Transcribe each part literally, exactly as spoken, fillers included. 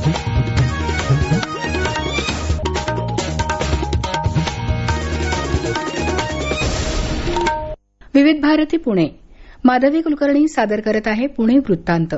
विविध भारती पुणे. माधवी कुलकर्णी सादर करत आहे पुणे वृत्तांत.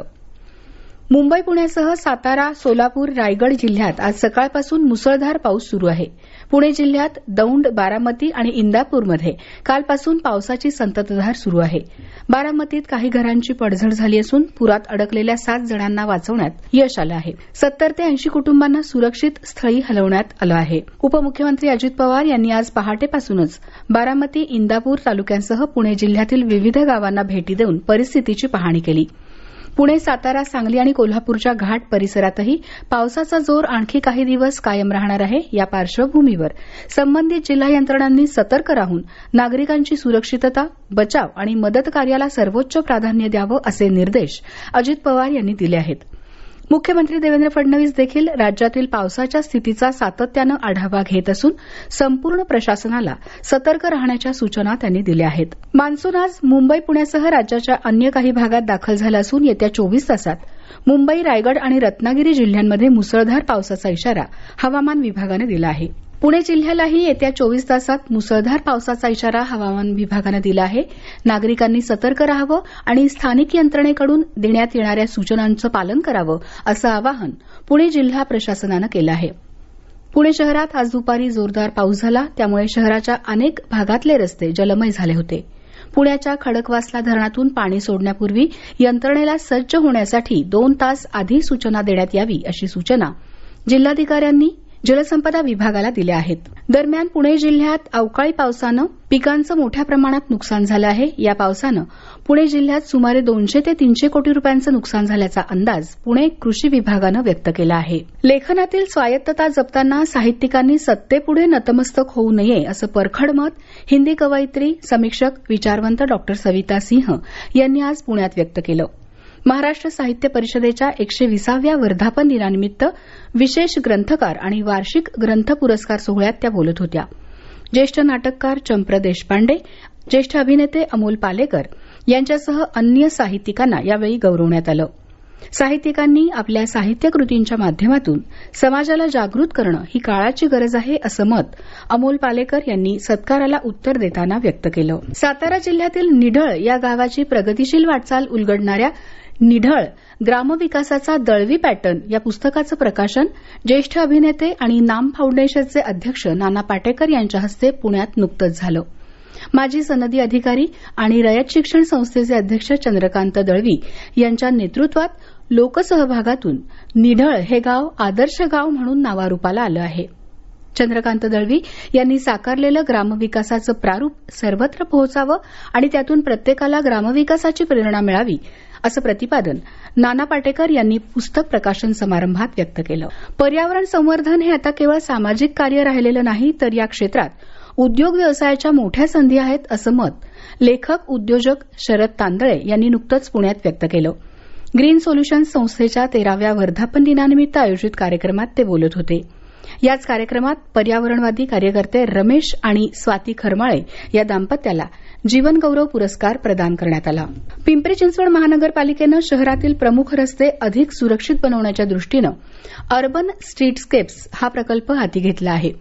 मुंबई पुण्यासह सातारा, सोलापूर, रायगड जिल्ह्यात आज सकाळपासून मुसळधार पाऊस सुरू आहे. पुणे जिल्ह्यात दौंड, बारामती आणि इंदापूरमध्ये कालपासून पावसाची संततधार सुरू आहे. बारामतीत काही घरांची पडझड झाली असून पुरात अडकलेल्या सात जणांना वाचवण्यात यश आलं आहे. सत्तर ते ऐंशी कुटुंबांना सुरक्षित स्थळी हलवण्यात आलं आहे. उपमुख्यमंत्री अजित पवार यांनी आज पहाटेपासूनच बारामती, इंदापूर तालुक्यांसह पुणे जिल्ह्यातील विविध गावांना भेटी देऊन परिस्थितीची पाहणी केली. पुणे, सातारा, सांगली आणि कोल्हापूरच्या घाट परिसरातही पावसाचा जोर आणखी काही दिवस कायम राहणार आहे. या पार्श्वभूमीवर संबंधित जिल्हा यंत्रणांनी सतर्क राहून नागरिकांची सुरक्षितता, बचाव आणि मदत कार्याला सर्वोच्च प्राधान्य द्यावं असे निर्देश अजित पवार यांनी दिले आहेत. मुख्यमंत्री देवेंद्र फडणवीस देखील राज्यातील पावसाच्या स्थितीचा सातत्यानं आढावा घेत असून संपूर्ण प्रशासनाला सतर्क राहण्याच्या सूचना त्यांनी दिल्या आहेत. मान्सून आज मुंबई पुण्यासह राज्याच्या अन्य काही भागात दाखल झाला असून येत्या चोवीस तासात मुंबई, रायगड आणि रत्नागिरी जिल्ह्यांमध्ये मुसळधार पावसाचा इशारा हवामान विभागानं दिला आहे. पुणे जिल्ह्यालाही येत्या चोवीस तासात मुसळधार पावसाचा इशारा हवामान विभागानं दिला आहे. नागरिकांनी सतर्क राहावं आणि स्थानिक यंत्रणेकडून देण्यात येणाऱ्या सूचनांचं पालन करावं असं आवाहन पुणे जिल्हा प्रशासनानं केलं आहे. पुणे शहरात आज दुपारी जोरदार पाऊस झाला. त्यामुळे शहराच्या अनेक भागातले रस्ते जलमय झाले होते. पुण्याच्या खडकवासला धरणातून पाणी सोडण्यापूर्वी यंत्रणेला सज्ज होण्यासाठी दोन तास आधी सूचना देण्यात यावी अशी सूचना जिल्हाधिकाऱ्यांनी जलसंपदा विभागाला दिल्या आहेत. दरम्यान पुणे जिल्ह्यात अवकाळी पावसानं पिकांचं मोठ्या प्रमाणात नुकसान झालं आहे. या पावसानं पुणे जिल्ह्यात सुमारे दोनशे ते तीनशे कोटी रुपयांचं नुकसान झाल्याचा अंदाज पुणे कृषी विभागानं व्यक्त केला आहे. लेखनातील स्वायत्तता जपताना साहित्यिकांनी सत्तेपुढे नतमस्तक होऊ नये असं परखड मत हिंदी कवयित्री, समीक्षक, विचारवंत डॉक्टर सविता सिंह यांनी आज पुण्यात व्यक्त केलं. महाराष्ट्र साहित्य परिषदेच्या एकशे वीसाव्या वर्धापन दिनानिमित्त विशेष ग्रंथकार आणि वार्षिक ग्रंथ पुरस्कार सोहळ्यात त्या बोलत होत्या. ज्येष्ठ नाटककार चंप्र देशपांडे, ज्येष्ठ अभिनेते अमोल पालेकर यांच्यासह अन्य साहित्यिकांना यावेळी गौरवण्यात आलं. साहित्यिकांनी आपल्या साहित्य कृतींच्या माध्यमातून समाजाला जागृत करणं ही काळाची गरज आहे असं मत अमोल पालेकर यांनी सत्काराला उत्तर देताना व्यक्त केलं. सातारा जिल्ह्यातील निढळ या गावाची प्रगतीशील वाटचाल उलगडणाऱ्या निढळ ग्रामविकासाचा दळवी पॅटर्न या पुस्तकाचं प्रकाशन ज्येष्ठ अभिनेते आणि नाम फाउंडेशनचे अध्यक्ष नाना पाटेकर यांच्या हस्ते पुण्यात नुकतंच झालं. माजी सनदी अधिकारी आणि रयत शिक्षण संस्थेचे अध्यक्ष चंद्रकांत दळवी यांच्या नेतृत्वात लोकसहभागातून निढळ हे गाव आदर्श गाव म्हणून नावारूपाला आलं आहे. चंद्रकांत दळवी यांनी साकारलेलं ग्रामविकासाचं प्रारूप सर्वत्र पोहोचावं आणि त्यातून प्रत्येकाला ग्रामविकासाची प्रेरणा मिळावी असं प्रतिपादन नाना पाटेकर यांनी पुस्तक प्रकाशन समारंभात व्यक्त केलं. पर्यावरण संवर्धन हे आता केवळ सामाजिक कार्य राहिलेलं नाही, तर या क्षेत्रात उद्योग व्यवसायाच्या मोठ्या संधी आहेत असं मत लेखक, उद्योजक शरद तांदळे यांनी नुकतंच पुण्यात व्यक्त केलं. ग्रीन सोल्युशन्स संस्थेच्या तेराव्या वर्धापन दिनानिमित्त आयोजित कार्यक्रमात ते बोलत होते. याच कार्यक्रमात पर्यावरणवादी कार्यकर्ते रमेश आणि स्वाती खरमाळे या दाम्पत्याला जीवन गौरव पुरस्कार प्रदान करण्यात आला. पिंपरी चिंचवड महानगरपालिकेनं शहरातील प्रमुख रस्ते अधिक सुरक्षित बनवण्याच्या दृष्टीनं अर्बन स्ट्रीटस्केप्स हा प्रकल्प हाती घेतला आहे.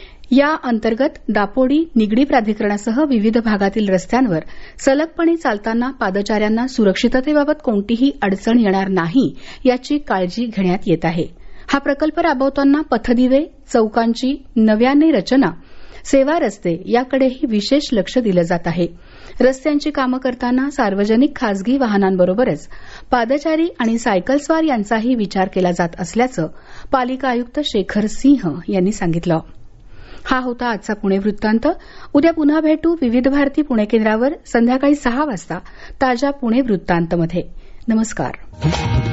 या अंतर्गत दापोडी, निगडी प्राधिकरणासह विविध भागातील रस्त्यांवर सलगपणे चालताना पादचाऱ्यांना सुरक्षिततेबाबत कोणतीही अडचण येणार नाही याची काळजी घेण्यात येत आहे. हा प्रकल्प राबवताना पथदिवे, चौकांची नव्याने रचना, सेवा रस्ते याकडेही विशेष लक्ष दिलं जात आहे. रस्त्यांची कामं करताना सार्वजनिक खासगी वाहनांबरोबरच पादचारी आणि सायकलस्वार यांचाही विचार केला जात असल्याचं पालिका आयुक्त शेखर सिंह यांनी सांगितलं. हा होता आजचा पुणे वृत्तांत. उद्या पुन्हा भेटू विविध भारती पुणे केंद्रावर संध्याकाळी सहा वाजता ताज्या पुणे वृत्तांतमध्ये. नमस्कार.